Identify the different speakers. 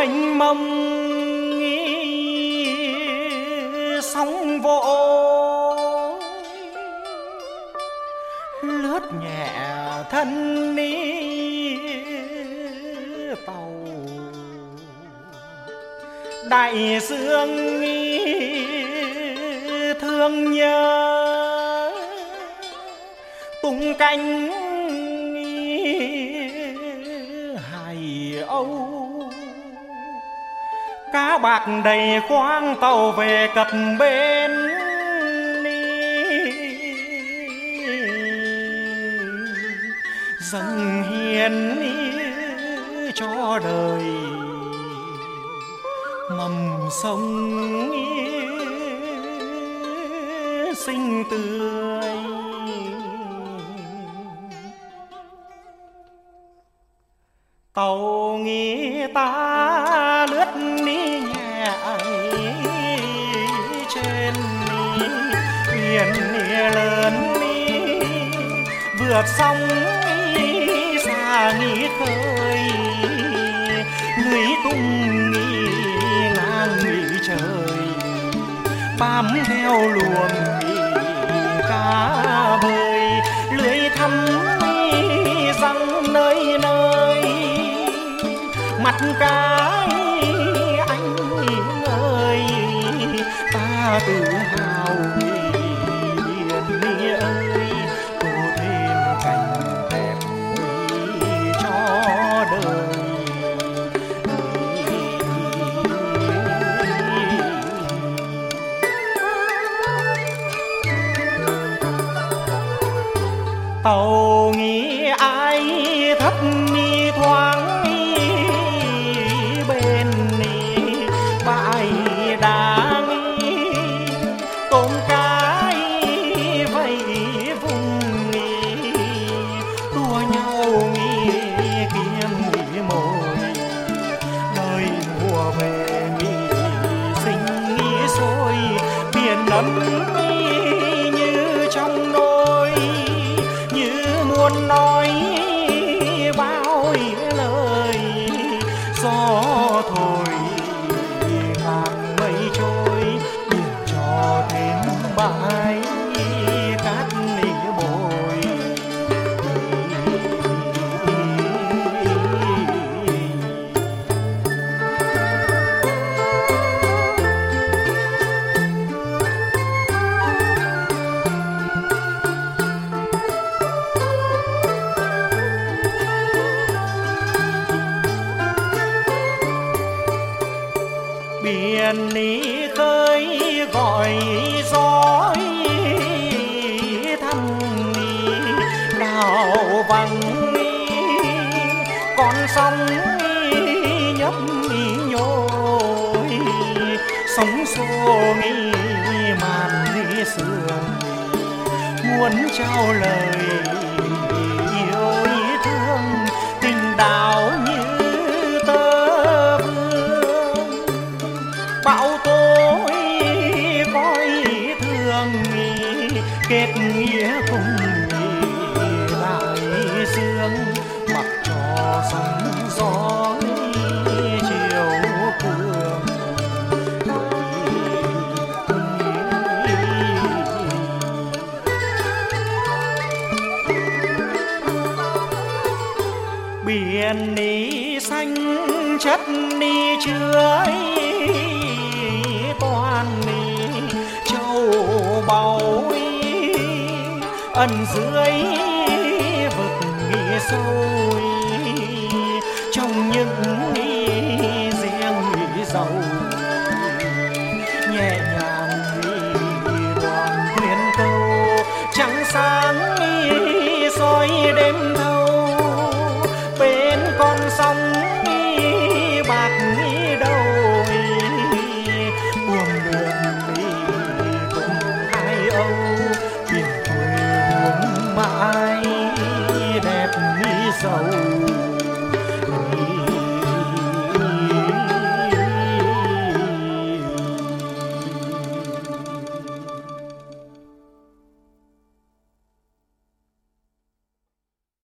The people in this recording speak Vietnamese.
Speaker 1: mênh mông sóng vỗ lướt nhẹ thân tàu đại dương thương nhớ tung cánh hải âu cá bạc đầy khoang tàu về cập bến dâng hiến cho đời mầm sông xinh tươi. Tàu nghĩ ta lướt nhẹ trên biển lớn vượt sông xa nghỉ khơi lưới tung ngang nghỉ trời bám theo luồng cá bơi lưới thăm răng nơi nơi mặt cái anh ơi ta tự hào biển ơi tô thêm cảnh đẹp cho đời. Tàu nghĩ ai thấp mi thoáng bên bãi đá tôm cá vây vùng đua nhau kiếm mồi đời mùa về sinh sôi biển ấm như trong nôi muốn nói bao lời gió thổi ngàn mây trôi biển cho thêm bãi cát bồi. Biển khơi gọi gió thăm đào vắng con sông nhấp nhồi sóng xô màn sương muốn trao lời yêu thương tình đào như tơ vương bão tố coi thương kết nghĩa cùng lại sương mặc cho sóng gió chiều cường. Biển xanh chất chứa toàn châu báu ẩn dưới vực sâu trong những riêng giàu nhẹ nhàng đoàn khuyên câu trắng sáng